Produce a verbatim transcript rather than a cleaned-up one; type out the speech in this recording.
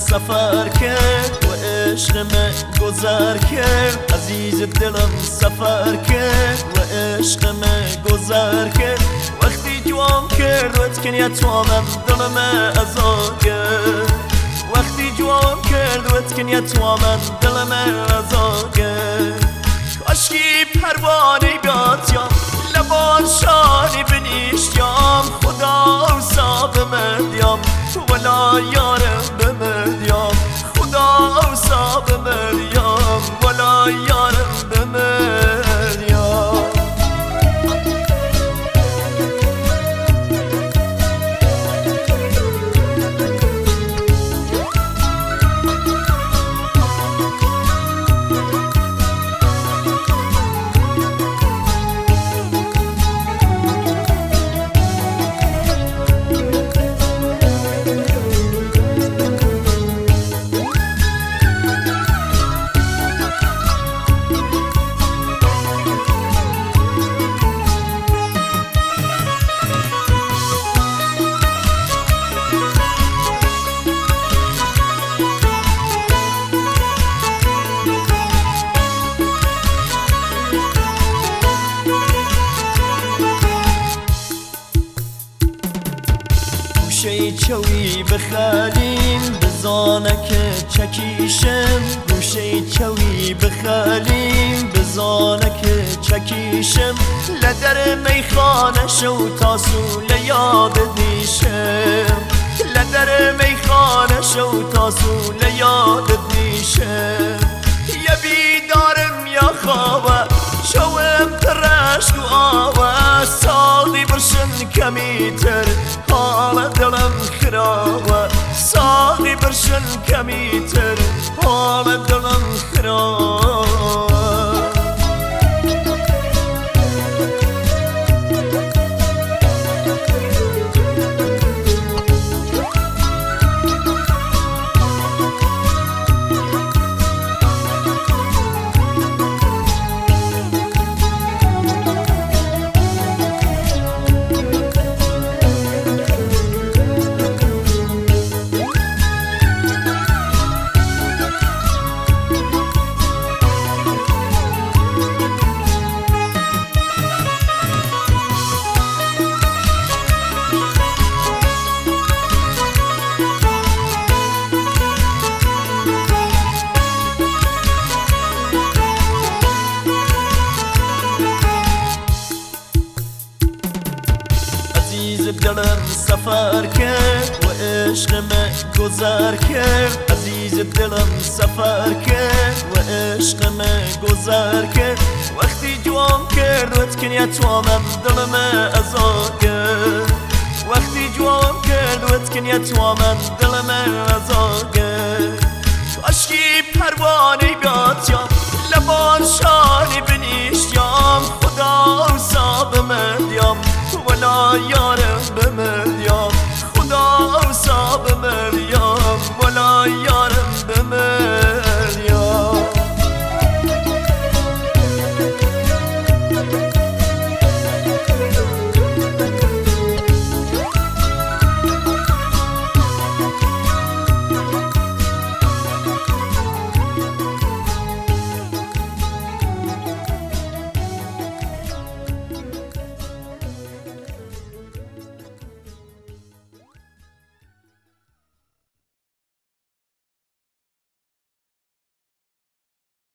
سفر کرد و عشق من گذر کرد. عزیز دلم سفر کرد و عشق من گذر کرد. وقتی جوام کرد و اتکنیت وامم دلم ازا کرد. وقتی جوام کرد و اتکنیت وامم دلم ازا کرد. کاشکی پروانه بیاتیم لبان شانی بنیشتیم. خدا اوسا بمردیم ولا یارم بمردیم. خدا اوسا بمردیم ولا یارم بمردیم. گوشه چوی بخالیم بزانک چکیشم. گوشه چوی بخالیم بزانک چکیشم. لدر میخانه شو تاسو لیاد دیشم. لدر میخانه شو تاسو لیاد دیشم. یا بیدارم یا خوابه شوم ترشت و آوه. ساقی برشن کمی تر حال دلم خرابه. ساقی برشن کمی تر حال دلم خرابه. عزیز دلم سفر کرد و عشق من گذر کرد. عزیز دلم سفر کرد و عشق من گذر کرد. وقتی جوام کرد و اتکنیت وامم دلم ازا کرد. وقتی جوام کرد و اتکنیت وامم دلم ازا کرد. کاشکی پروانه بیاد